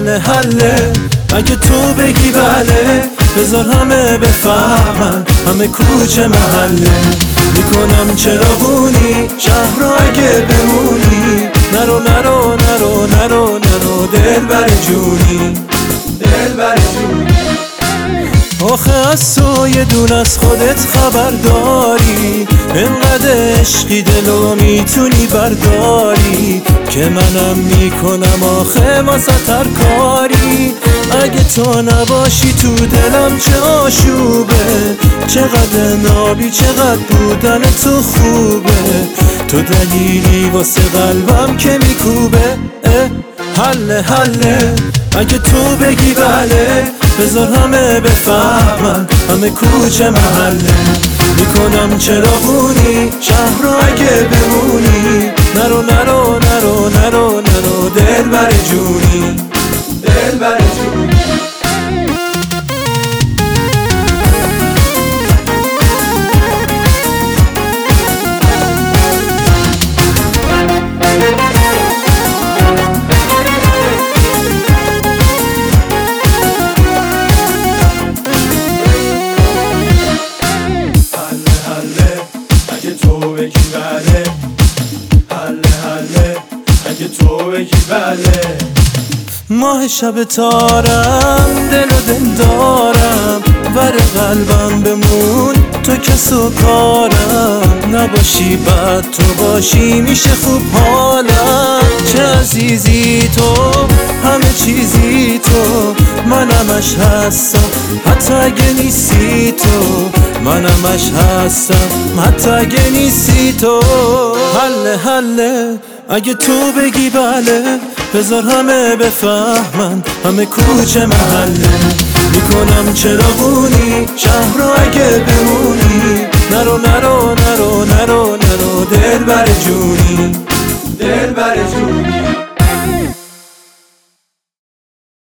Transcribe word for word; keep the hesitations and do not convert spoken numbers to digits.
حله حله اگه تو بگی بله، بذار همه بفهمن، همه کوچه محله. میکنم چراغونی شهر رو اگه بمونی، نرو نرو نرو نرو نرو دل بر جونی، دل بر جونی. آخه از تو یه دون از خودت خبر داری، انقدر عشقی دلو میتونی برداری، که منم میکنم آخه واسه تر کاری. اگه تو نباشی تو دلم چه آشوبه، چقدر نابی چقدر بودن تو خوبه، تو دلیلی واسه قلبم که میکوبه. حله حله اگه تو بگی بله، بذار همه بفهمن، همه کوچه محله. میکنم چراغونی شهر رو اگه بمونی، نرو نرو نرو نرو نرو دل بر جونی، دل بر جونی. اگه تو بگی بله، ماه شب تارم، دل و دل دارم، ور قلبم بمون تو کس و کارم. نباشی بد تو باشی میشه خوب حالم، چه عزیزی تو همه چیزی تو، منمش هستم حتی اگه نیستی تو، منمش هستم حتی اگه نیستی تو. حله حله اگه تو بگی بله، بذار همه بفهمن، همه کوچه محله. میکنم چراغونی شهر رو اگه بمونی، نرو نرو نرو نرو نرو دل بر جونی، دل بر جونی.